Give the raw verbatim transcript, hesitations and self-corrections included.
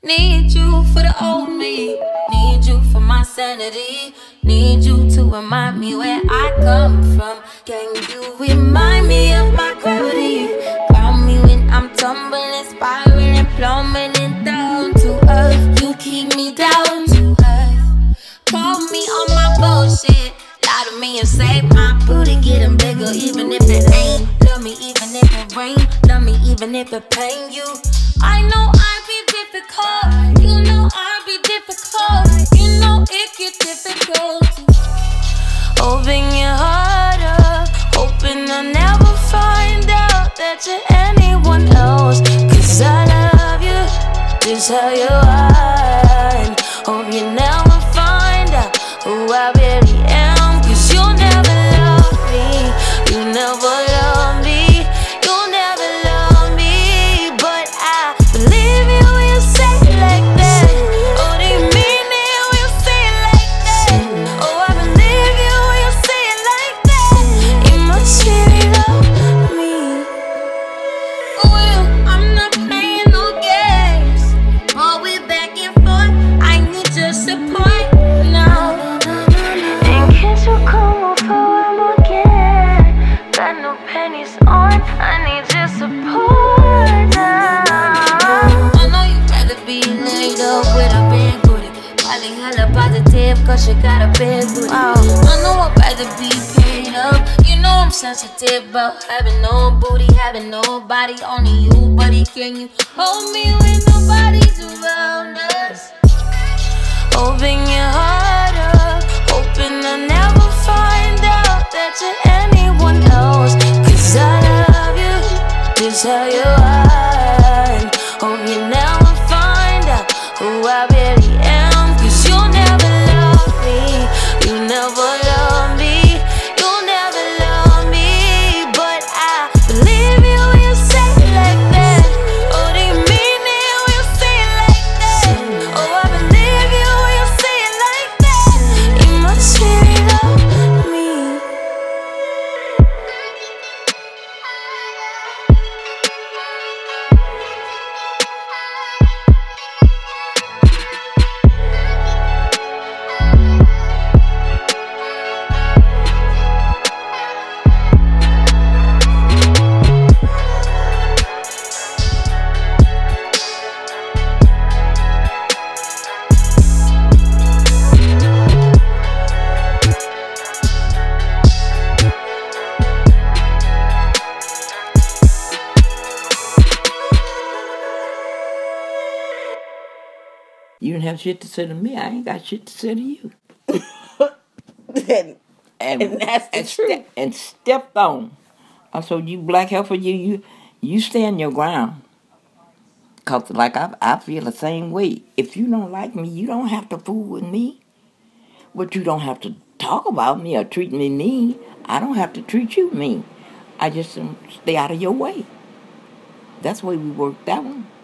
Need you for the old me. Need you for my sanity. Need you to remind me where I come from. Can you remind me of my gravity? Ground me when I'm tumbling, spiraling, plummeting down to earth. You keep me down to earth. Call me on my bullshit. Lie to me and say my booty getting bigger, even if it ain't. Love me even if it rain. Love me even if it pain you. I know I be difficult. You know I be difficult. You know it get difficult. Open your heart up, hoping I'll never find out that you're anyone else. Cause I love you, just how you are. And hope you never find out who I really am. Cause you'll never love me, you never love me, you'll never love me. But I believe you when you say it like that. Oh, do you mean it when you say it like that? Oh, I believe you when you say it like that. You must really love me. For real, I'm not playing no games. But we back and forth, I need your support now. And can't you come over one more again? Got no pennies on, I need your support now. I know you'd rather be laid up with a big booty. Probably hella positive cause you got a big booty. Oh, I know I'd rather be paid up. You know I'm sensitive about having no booty, having nobody, only you, buddy. Can you hold me when nobody's around us? Open your heart up, hoping I'll never find out that you're anyone else. Cause I love you, just how you are. And hope you never find out who I really am. Cause you'll never love me, you never love me, you'll never love me. But I believe you when you say it like that. Oh, do you mean it when you say it like that? Oh, I believe you when you say it like that. You must really love me. You didn't have shit to say to me. I ain't got shit to say to you. and, And, and that's the and, truth. ste- and stepped on. I said, you black heifer, you you you stand your ground. Cause like I I feel the same way. If you don't like me, you don't have to fool with me. But you don't have to talk about me or treat me mean. I don't have to treat you mean. I just um, stay out of your way. That's the way we work that one.